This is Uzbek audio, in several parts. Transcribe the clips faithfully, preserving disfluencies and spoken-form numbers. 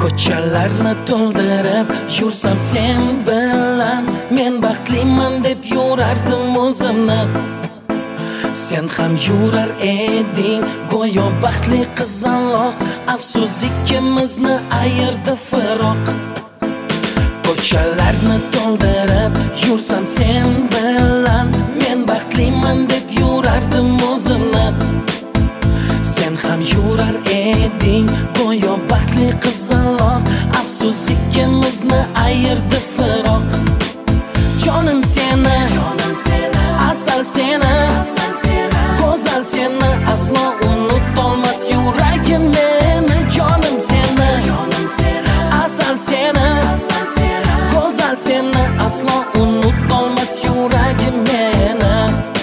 Ko'chalarni to'ldirib yursam sen bilan, men baxtliman deb yurardim o'zimni. Sen ham yurar eding go'yo baxtli qizaloq, afsus ikkimizni ayirdi firoq. Ko'chalarni to'ldirib yursam sen bilan, men baxtliman deb yurardim o'zimni. Sen ham yurar eding go'yo baxtli qizaloq, afsus ikkimizni ayirdi firoq. Jonim seni, jonim seni, asal seni, asal seni, go'zal seni aslo unutolmas yuragim meni. Jonim seni, jonim seni, asal seni, asal seni, go'zal seni aslo unutolmas yuragim meni.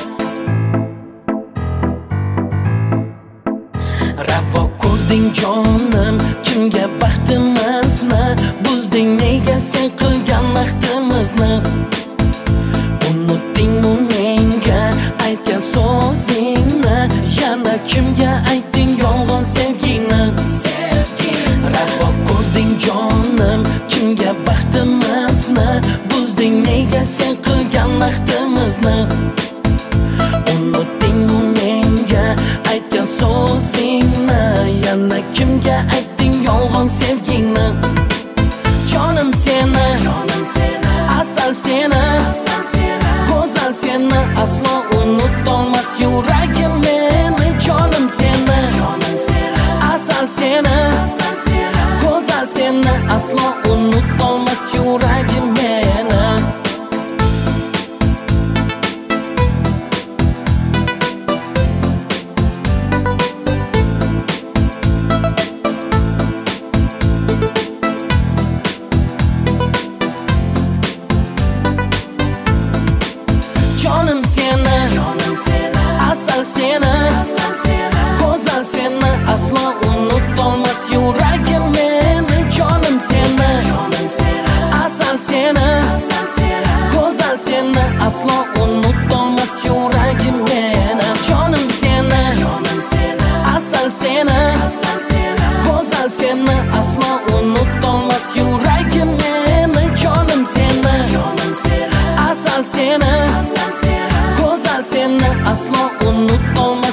Ravo ko'rding jonim, kimga baxtimizni buzding, nega sen qilgan vaqtimizni? Unutdingmi menga aytgan so'zingni, yana kimga aytding yolg'on sevgingni? Ravo ko'rding jonim, kimga baxtimizni buzding, nega sen qilgan vaqtimizni? Unutdingmi menga aytgan so'zingni, yana kimga aytding yolg'on sevgingni? Jonim seni, jonim seni, asal seni, asal seni, go'zal seni aslo unutolmas yuragim meni. Jonim seni, jonim seni, asal seni, asal seni, go'zal seni aslo unutolmas yuragim meni. Jonim seni, jonim seni, asal seni, asal seni, go'zal seni aslo unutolmas yuragim meni. Jonim seni, jonim seni, asal seni, asal seni, go'zal seni aslo unutolmas yuragim meni. Jonim seni, jonim seni, asal seni, asal seni, go'zal seni aslo unutolmas yuragim meni. Jonim seni, jonim seni, asal seni, asal seni, go'zal seni aslo unutolmas